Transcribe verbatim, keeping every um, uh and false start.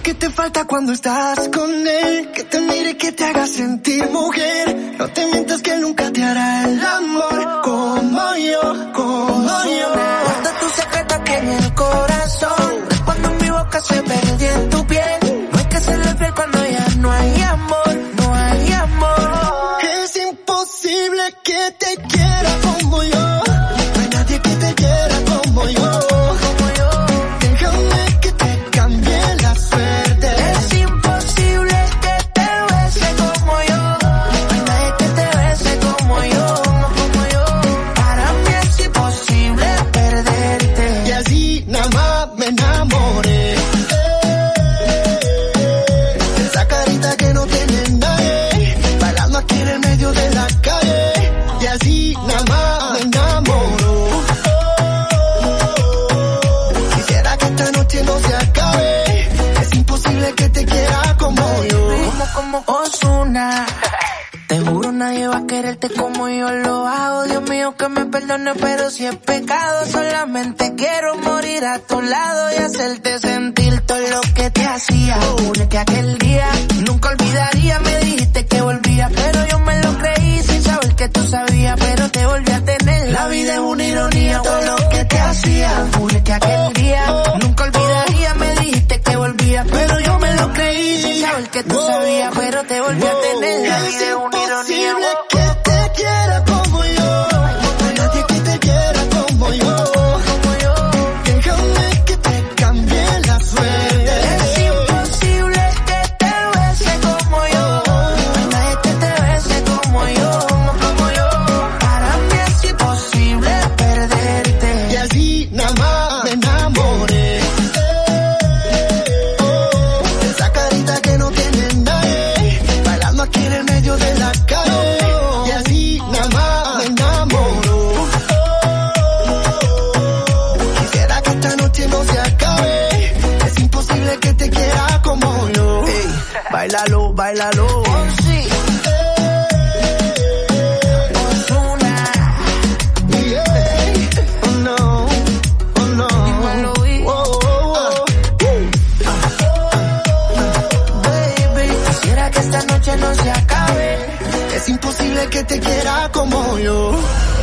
que te falta cuando estás con él, que te mire, que te haga sentir mujer. No te mientas que nunca te hará el amor como yo, como yo. Guarda tu secreto aquí en el corazón, cuando mi boca se perdí en tu piel. No hay que serle fiel cuando ya no hay amor, no hay amor. Es imposible que te quiera como yo. No hay nadie que te quiera como yo. Como Ozuna, te juro nadie va a quererte como yo lo hago. Dios mío que me perdone, pero si es pecado, solamente quiero morir a tu lado y hacerte sentir todo lo que te hacía. Juro que aquel día nunca olvidaría, me dijiste que volvía, pero yo me lo creí sin saber que tú sabías, pero te volví a tener. La vida es una ironía, todo lo que te hacía. Juro que aquel día nunca olvidaría, me dijiste que volvía, pero yo me lo creí sin saber que tú sabías, pero te volví a tener. La vida es una ironía. Que te quiera como yo, no hay nadie que te quiera como yo. Déjame que te cambie la suerte. Es imposible que te bese como yo, no hay nadie que te bese como yo, como yo. Para mí es imposible perderte. Y así nada más me enamoré. Esa carita que no tiene nadie, bailando aquí en el medio de la calle. Y así nada más me enamoro. Quisiera que esta noche no se acabe. Es imposible que te quiera como yo. Ey, bailalo, bailalo. Oh, sí. Ozuna. Yeah. Oh no, oh no. Dímelo, y- Oh, oh, oh. Baby, quisiera que esta noche no se acabe. Es imposible que te quiera como yo.